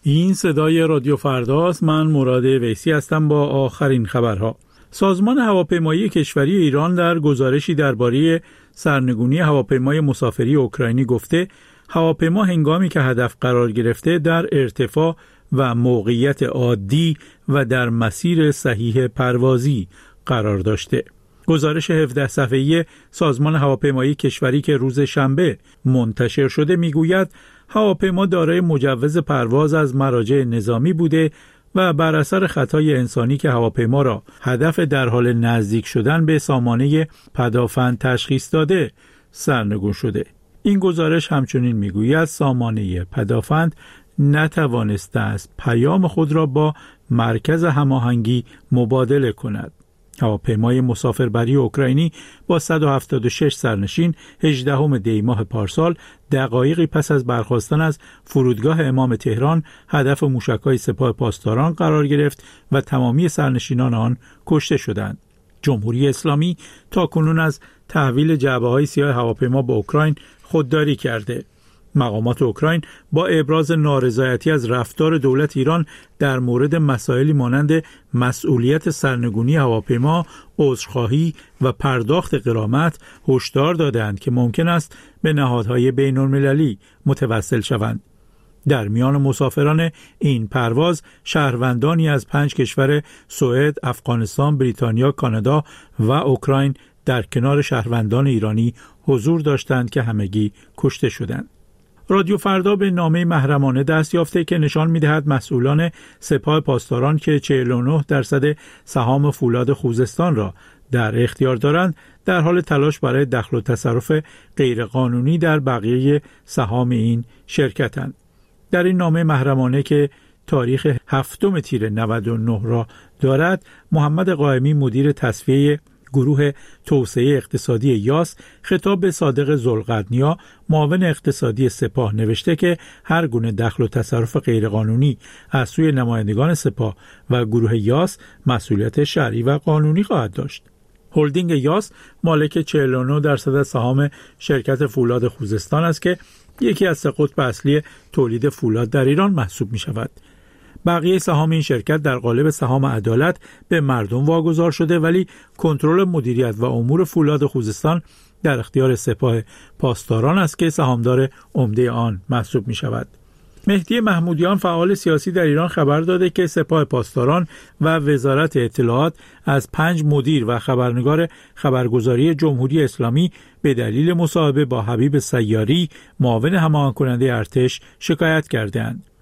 این صدای رادیو فرداست. من مراد ویسی هستم با آخرین خبرها. سازمان هواپیمایی کشوری ایران در گزارشی درباره سرنگونی هواپیمای مسافری اوکراینی گفته هواپیما هنگامی که هدف قرار گرفته در ارتفاع و موقعیت عادی و در مسیر صحیح پروازی قرار داشته. گزارش 17 صفحه‌ای سازمان هواپیمایی کشوری که روز شنبه منتشر شده میگوید هواپیما دارای مجوز پرواز از مراجع نظامی بوده و بر اثر خطای انسانی که هواپیما را هدف در حال نزدیک شدن به سامانه پدافند تشخیص داده سرنگون شده. این گزارش همچنین میگوید سامانه پدافند نتوانسته است پیام خود را با مرکز هماهنگی مبادله کند. هواپیمای مسافربری اوکراینی با 176 سرنشین 18 دی ماه پارسال دقایقی پس از برخاستن از فرودگاه امام تهران هدف موشک‌های سپاه پاسداران قرار گرفت و تمامی سرنشینان آن کشته شدند. جمهوری اسلامی تاکنون از تحویل جعبه‌های سیاه هواپیما به اوکراین خودداری کرده. مقامات اوکراین با ابراز نارضایتی از رفتار دولت ایران در مورد مسائلی مانند مسئولیت سرنگونی هواپیما، عذرخواهی و پرداخت غرامت هشدار دادند که ممکن است به نهادهای بین‌المللی متوسل شوند. در میان مسافران این پرواز شهروندانی از 5 کشور سوئد، افغانستان، بریتانیا، کانادا و اوکراین در کنار شهروندان ایرانی حضور داشتند که همگی کشته شدند. رادیو فردا به نامه محرمانه دست یافته که نشان می‌دهد مسئولان سپاه پاسداران که 49% سهام فولاد خوزستان را در اختیار دارند در حال تلاش برای دخل و تصرف غیرقانونی در بقیه سهام این شرکتند. در این نامه محرمانه که تاریخ 7 تیر 99 را دارد، محمد قائمی مدیر تصفیه گروه توسعه اقتصادی یاس خطاب به صادق ذوالقرنیا معاون اقتصادی سپاه نوشته که هر گونه دخل و تصرف غیرقانونی از سوی نمایندگان سپاه و گروه یاس مسئولیت شرعی و قانونی خواهد داشت. هلدینگ یاس مالک 49% از سهام شرکت فولاد خوزستان است که یکی از 3 قطب اصلی تولید فولاد در ایران محسوب می شود. بقیه سهام این شرکت در قالب سهام عدالت به مردم واگذار شده، ولی کنترل مدیریت و امور فولاد خوزستان در اختیار سپاه پاسداران است که سهامدار عمده آن محسوب می شود. مهدی محمودیان فعال سیاسی در ایران خبر داده که سپاه پاسداران و وزارت اطلاعات از 5 مدیر و خبرنگار خبرگزاری جمهوری اسلامی به دلیل مصاحبه با حبیب سیاری معاون هماهنگ کننده ارتش شکایت کردند.